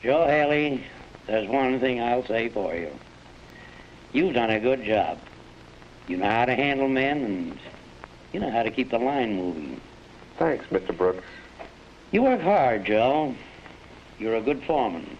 Joe Haley, there's one thing I'll say for you. You've done a good job. You know how to handle men, and you know how to keep the line moving. Thanks, Mr. Brooks. You work hard, Joe. You're a good foreman.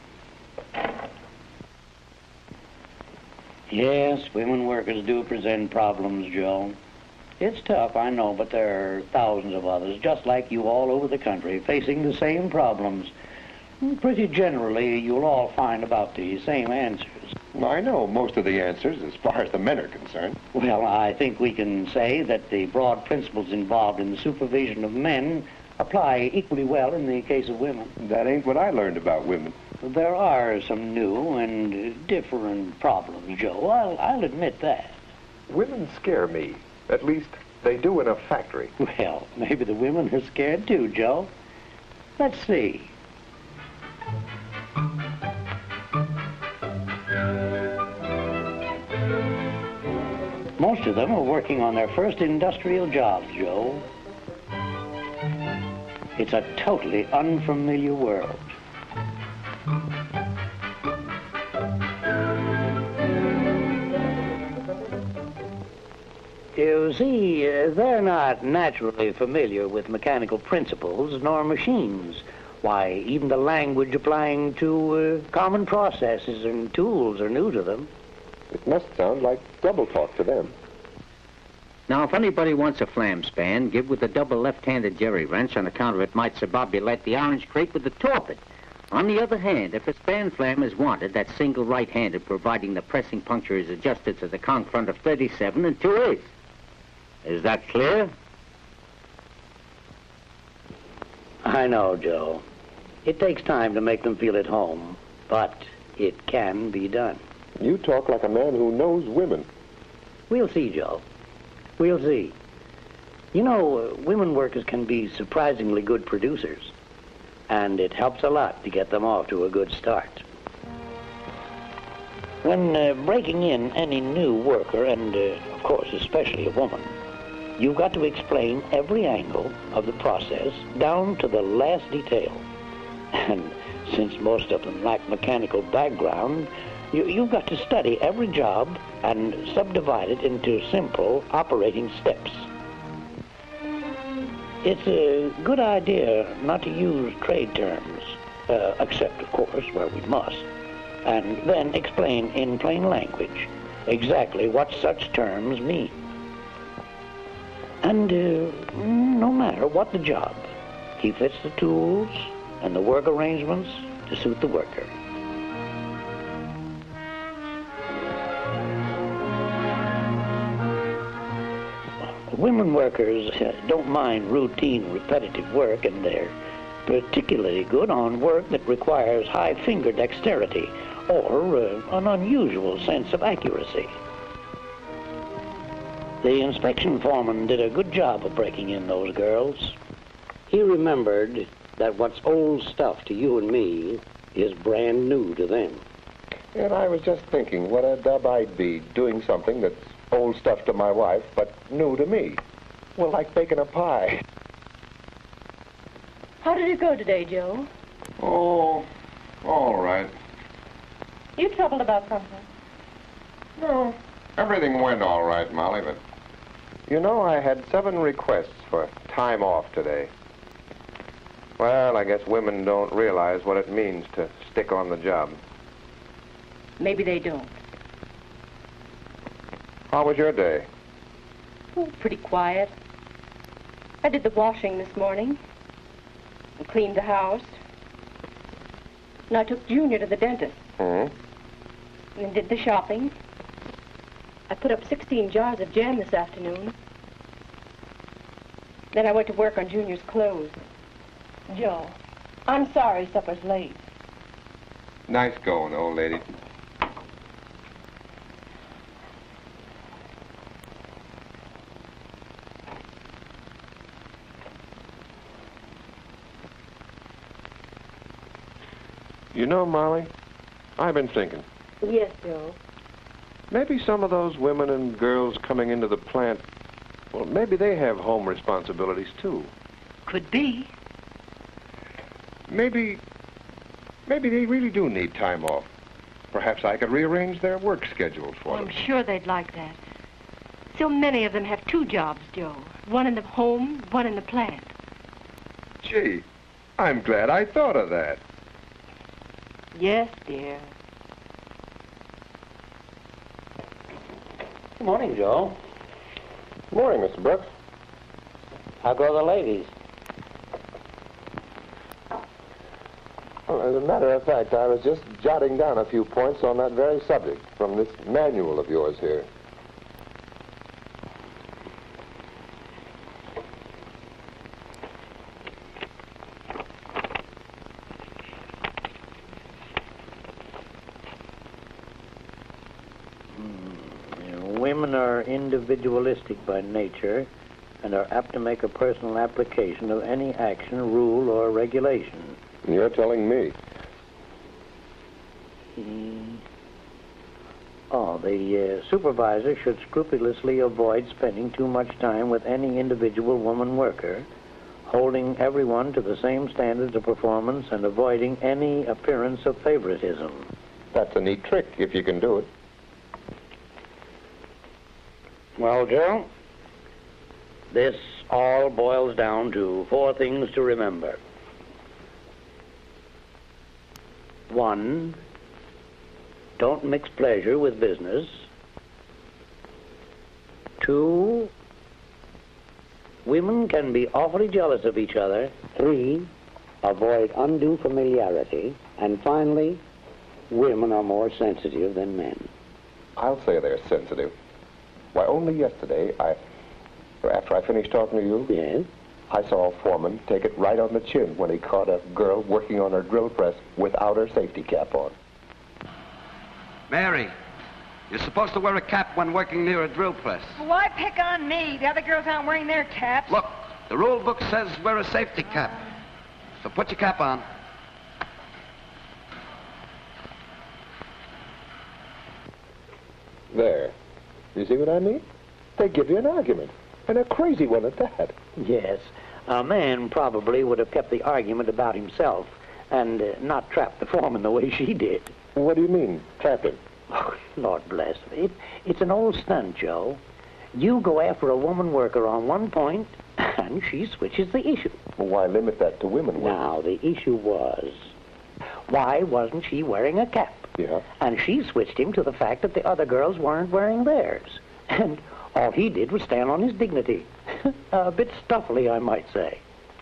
Yes, women workers do present problems, Joe. It's tough, I know, but there are thousands of others, just like you all over the country, facing the same problems. Pretty generally, you'll all find about the same answers. Well, I know most of the answers as far as the men are concerned. Well, I think we can say that the broad principles involved in the supervision of men apply equally well in the case of women. That ain't what I learned about women. There are some new and different problems, Joe. I'll admit that. Women scare me. At least, they do in a factory. Well, maybe the women are scared too, Joe. Let's see. Most of them are working on their first industrial jobs, Joe. It's a totally unfamiliar world. You see, they're not naturally familiar with mechanical principles nor machines. Why, even the language applying to common processes and tools are new to them. It must sound like double talk to them. Now, if anybody wants a flam span, give with the double left-handed jerry wrench on account of it might subbobulate the orange crate with the torpid. On the other hand, if a span flam is wanted, that's single right-handed, providing the pressing puncture is adjusted to the conch front of 37 and 2/8. Is that clear? I know, Joe. It takes time to make them feel at home, but it can be done. You talk like a man who knows women. We'll see, Joe. We'll see. You know, women workers can be surprisingly good producers, and it helps a lot to get them off to a good start. When breaking in any new worker, and of course especially a woman, you've got to explain every angle of the process down to the last detail. And since most of them lack mechanical background, you've got to study every job and subdivide it into simple operating steps. It's a good idea not to use trade terms, except, of course, where we must, and then explain in plain language exactly what such terms mean. And no matter what the job, he fits the tools and the work arrangements to suit the worker. Women workers don't mind routine, repetitive work, and they're particularly good on work that requires high finger dexterity or an unusual sense of accuracy. The inspection foreman did a good job of breaking in those girls. He remembered that what's old stuff to you and me is brand new to them. And I was just thinking what a dub I'd be doing something that's old stuff to my wife, but new to me. Well, like baking a pie. How did it go today, Joe? Oh, all right. You troubled about something? No, everything went all right, Molly, but... You know, I had 7 requests for time off today. Well, I guess women don't realize what it means to stick on the job. Maybe they don't. How was your day? Oh, pretty quiet. I did the washing this morning and cleaned the house. And I took Junior to the dentist. Hmm? And did the shopping. I put up 16 jars of jam this afternoon. Then I went to work on Junior's clothes. Joe, I'm sorry supper's late. Nice going, old lady. You know, Molly, I've been thinking. Yes, Joe. Maybe some of those women and girls coming into the plant, well, maybe they have home responsibilities, too. Could be. Maybe Maybe they really do need time off. Perhaps I could rearrange their work schedules for them. I'm sure they'd like that. So many of them have 2 jobs, Joe. One in the home, one in the plant. Gee, I'm glad I thought of that. Yes, dear. Good morning, Joe. Morning, Mr. Brooks. How go the ladies? Well, as a matter of fact, I was just jotting down a few points on that very subject from this manual of yours here. Women are individualistic by nature and are apt to make a personal application of any action, rule, or regulation. You're telling me. The supervisor should scrupulously avoid spending too much time with any individual woman worker, holding everyone to the same standards of performance and avoiding any appearance of favoritism. That's a neat trick, if you can do it. Well, Joe, this all boils down to 4 things to remember. 1, don't mix pleasure with business. 2, women can be awfully jealous of each other. 3, avoid undue familiarity. And finally, women are more sensitive than men. I'll say they're sensitive. Why, only yesterday, after I finished talking to you, Yes? I saw a foreman take it right on the chin when he caught a girl working on her drill press without her safety cap on. Mary, you're supposed to wear a cap when working near a drill press. Why pick on me? The other girls aren't wearing their caps. Look, the rule book says wear a safety cap. So put your cap on. There. You see what I mean? They give you an argument, and a crazy one at that. Yes. A man probably would have kept the argument about himself and not trapped the foreman the way she did. What do you mean, trapping? Oh, Lord bless her. It's an old stunt, Joe. You go after a woman worker on one point, and she switches the issue. Well, why limit that to women? Now, the issue was, why wasn't she wearing a cap? Yeah. And she switched him to the fact that the other girls weren't wearing theirs. And all he did was stand on his dignity. A bit stuffily, I might say.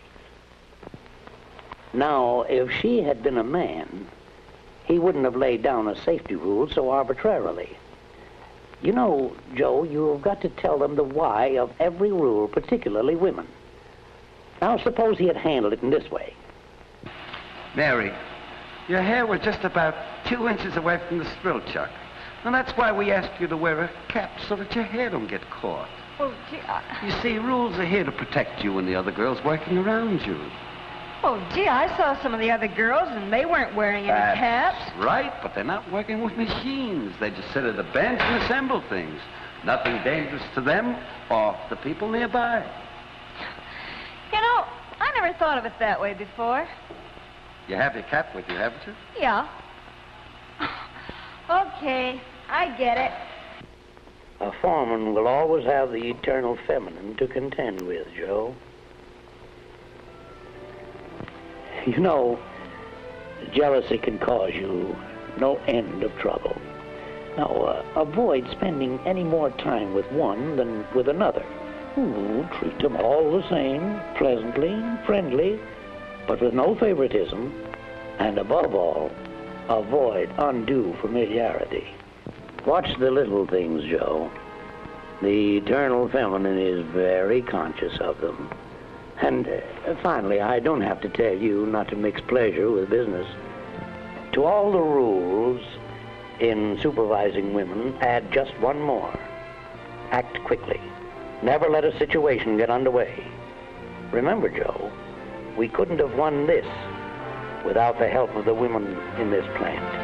Now, if she had been a man, he wouldn't have laid down a safety rule so arbitrarily. You know, Joe, you've got to tell them the why of every rule, particularly women. Now, suppose he had handled it in this way. Mary, your hair was just about 2 inches away from the spill chuck. And that's why we asked you to wear a cap so that your hair don't get caught. Oh, gee, You see, rules are here to protect you and the other girls working around you. I saw some of the other girls, and they weren't wearing any caps. Right, but they're not working with machines. They just sit at a bench and assemble things. Nothing dangerous to them or the people nearby. You know, I never thought of it that way before. You have your cap with you, haven't you? Yeah. Okay, I get it. A foreman will always have the eternal feminine to contend with, Joe. You know, jealousy can cause you no end of trouble. Now, avoid spending any more time with one than with another. Ooh, treat them all the same, pleasantly, friendly, but with no favoritism. And above all, avoid undue familiarity. Watch the little things, Joe. The eternal feminine is very conscious of them. And finally, I don't have to tell you not to mix pleasure with business. To all the rules in supervising women, add just one more. Act quickly. Never let a situation get underway. Remember, Joe, we couldn't have won this without the help of the women in this plant.